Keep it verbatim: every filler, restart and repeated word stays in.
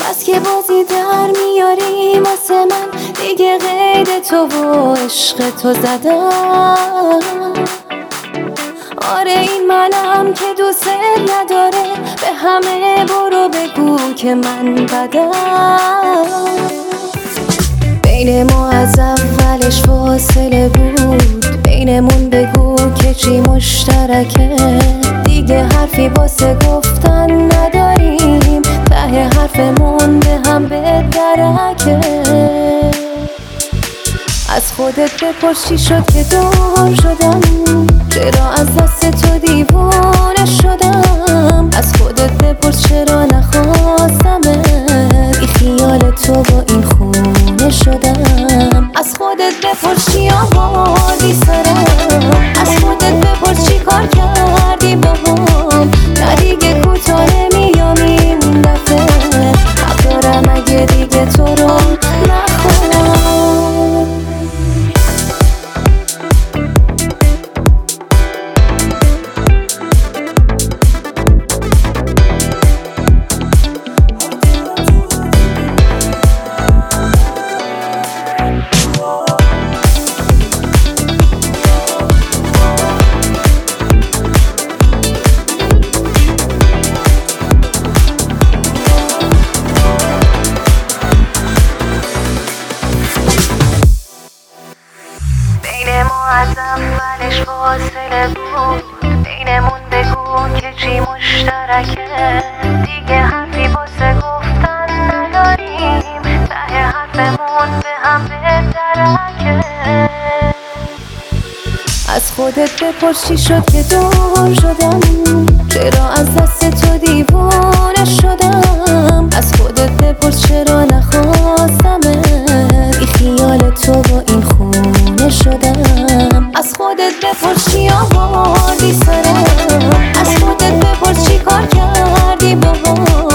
بس که بازی در میاری واسه من، دیگه قید تو و عشق تو زدم. آره این منم که دوست نداره، به همه برو بگو که من بدم. بین ما از اولش فاصله بود، بینمون بگو که چی مشترکه. دیگه حرفی واسه گفتن نداریم، ته حرفمون به هم به درکه. از خودت بپرس چی شد که دور شدم، چرا از دست تو دیوانه شدم. از خودت بپرس چرا نخواستمت، بی خیال تو با این خونه شدم. از خودت بپرس چی آوردی سرم، از خودت بپرس چی کار کردی با هم. نه دیگه کوتاه نمیام این دفعه، حق دارم اگه دیگه تو رو نخونم. از اولش فاصله بود، بینمون بگو که چی مشترکه. دیگه حرفی واسه گفتن نداریم، ته حرفمون به هم بهترکه. از خودت بپرس چی شد که دور شدم، چرا از دست تو دیوانه شدم. از خودت بپرس چرا نخواستمت، بی خیال تو با این خونه شدم. از خودت بپرس چی آوردی سرم، از خودت بپرس چی کار کردی با هم.